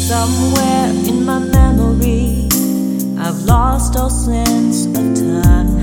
Somewhere in my memory, I've lost all sense of time.